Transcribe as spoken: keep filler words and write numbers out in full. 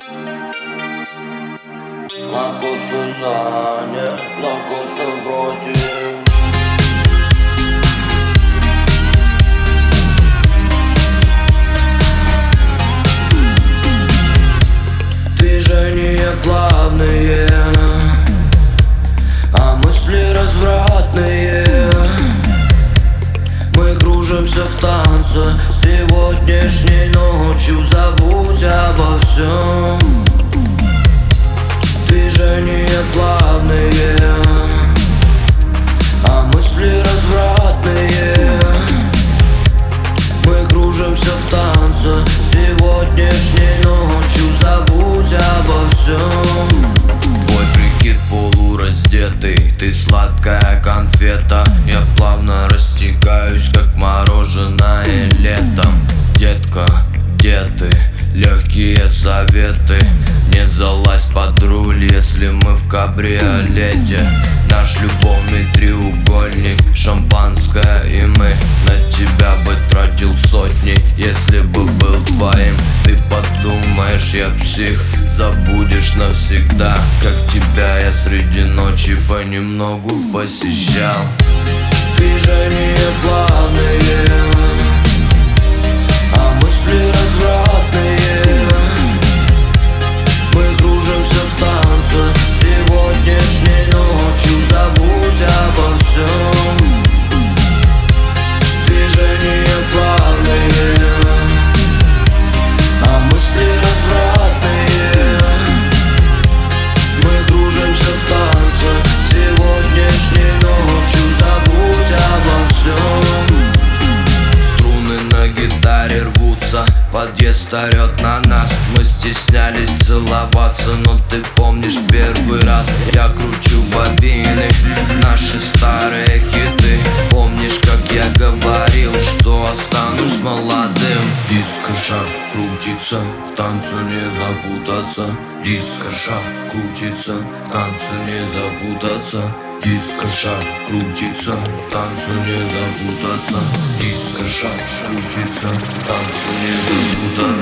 Лакоста за, не, лакоста против. Движения плавные, а мысли развратные. Мы кружимся в танце сегодняшней ночью. Забудь обо всем. Движения плавные, а мысли развратные. Мы кружимся в танце сегодняшней ночью. Забудь обо всем. Твой прикид полураздетый, ты сладкая конфета. Я плавно растекаюсь, как мороженое летом. Детка, где ты? Легкие советы. Не залазь под руль, если мы в кабриолете. Наш любовный треугольник, шампанское и мы. На тебя бы тратил сотни, если бы был твоим. Ты подумаешь, я псих, забудешь навсегда, как тебя я среди ночи понемногу посещал. Движения плавные, а мысли развратные. Мы кружимся в танце сегодняшней ночью. Забудь обо всем. Движения плавные, а мысли развратные. Мы кружимся в танце сегодняшней ночью. Забудь обо всем. Струны на гитаре рвутся, подъезд орет на нас. Мы стеснялись целоваться, но ты помнишь первый раз. Я кручу бобины, наши старые хиты. Помнишь, как я говорил, что останусь молодым? Диско-шаг крутится, в танце не запутаться. Диско-шаг крутится, в танце не запутаться. Диско-шаг крутится, в танце не запутаться. Диско-шаг крутится, в танце не запутаться.